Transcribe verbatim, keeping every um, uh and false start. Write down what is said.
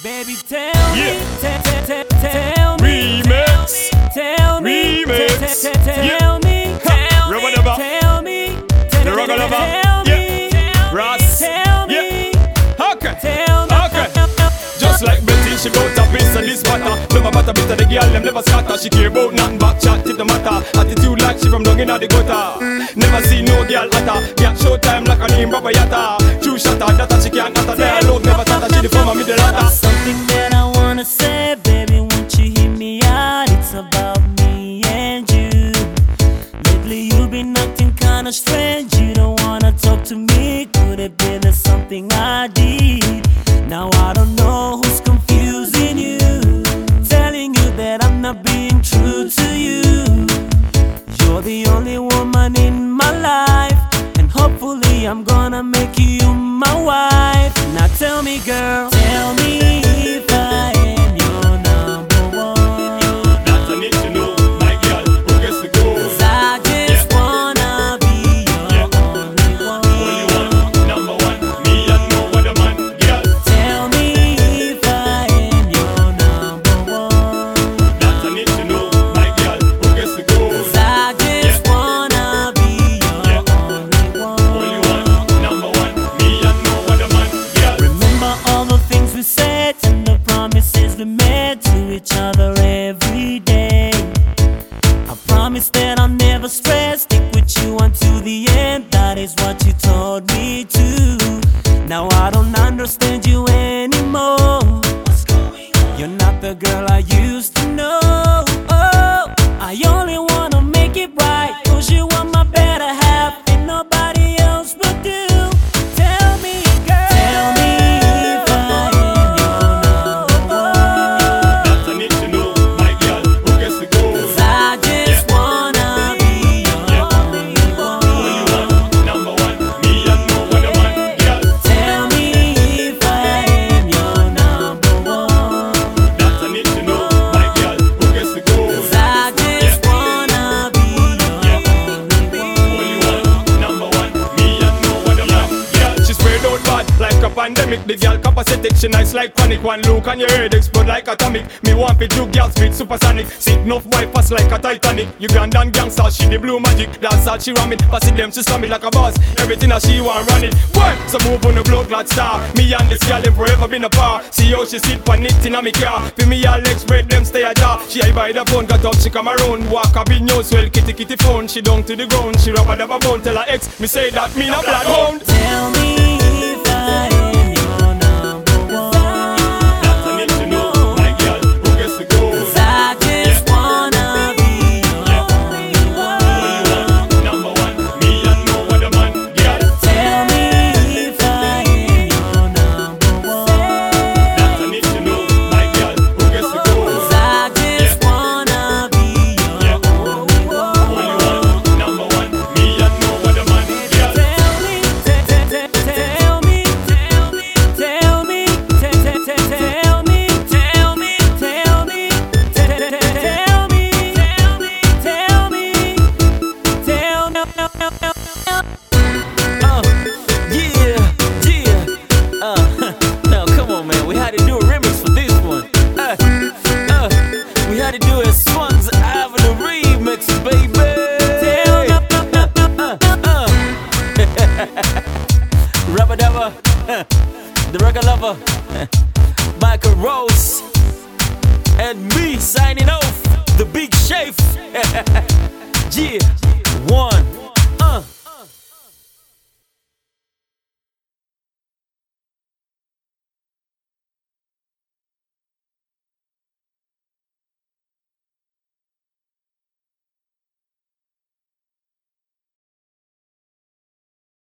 Baby, tell me, Yeah. te- te- te- tell me, Remix. tell me, Remix. te- te- te- Yeah. tell me, tell me, Rubber dubber. tell me, te- The rubber te- dubber. tell me, Yeah. Ross. tell me, Yeah. Okay. tell me, Okay. Just like Betty, she bout a piece of this butter. No matter bit of the girl, them never scatter. She care about nothing back chat, it no matter. Attitude like she from down inna the gutter. Never see no girl hotter. Get showtime like a name Baba Yatta. True shatter, that she can't utter. There love never stutter, she the former middle latter. Something that I wanna say, baby, won't you hear me out? It's about me and you. Lately you've been acting kinda strange. You don't wanna talk to me. Could it be there's something I did? Now I don't know who's confusing you, telling you that I'm not being true to you. You're the only woman in my life, and hopefully I'm gonna make you my wife. Now tell me, girl, tell me if I am your number one. That's I need to know, my girl, who gets to go? 'Cause I just Yeah. wanna be your Yeah. only one. Only one, number one, me and no other man, girl. Tell me if I am your number one. That's I need to know, my girl, who gets to go? 'Cause I just wanna be your Yeah. only one. Only one, number one, me and no other man, girl. Remember all the things we said and the promises we made to each other every day. I promise that I'll never stress, stick with you until the end. That is what you told me to. Now I don't understand you anymore. What's going on? You're not the girl I used to know. Oh, I only wanna make it right, 'cause you are my better half and nobody else will do. Tell me, girl, tell me if I am your number one. That's I need to know, my girl, who gets to go? 'Cause I just wanna be your only one. Only one, number one, me and no other man, girl. Tell me if I am your number one. That's I need to know, my girl, who gets to go? 'Cause I just wanna be your only Only one. one, number one, me and no other man, girl. She spread out bad like a pandemic. The girl copacetic, she nice like chronic. One look and your head explode like atomic. Me want fi two girls speed supersonic. Sick enough wipe pass like a Titanic. Ugandan gangster, she the blue magic. That's all she ram it. Pass it them, she slam it like a boss. Everything that she want run it. Boy, so move on the blood clot star. Me and this girl them forever been apart. See how she sit pan it in a me car. For me all legs spread them stay a jar. She high by the phone, got up, she come around. Walk up in your swell, kitty kitty phone. She down to the ground, she rub a dab a bone. Tell her ex, me say that me not blood hound. Tell me if I am your number one. That's I need to know, my girl, who gets to go? 'Cause I just wanna be your only one. Number one, me and no other man, girl. Tell me if I am your number one. That's I need to know, my girl, who gets to go? 'Cause I just wanna be your only Only one. one, number one, me and no other man, girl. Tell me, te- te- te- tell me, tell me, tell me, te- te- te- tell me, tell me, tell me, te- te- te- tell me, tell me, tell me, tell me. Uh, yeah, yeah. Uh, now come on, man. We had to do a remix for this one. Uh, uh, we had to do a Swans Avenue remix, baby. Tell me. Uh, uh, uh. Rubber Dubber, uh, the Reggae Lover, uh, Michael Rose, and me signing off. The Big Chef. Yeah, one.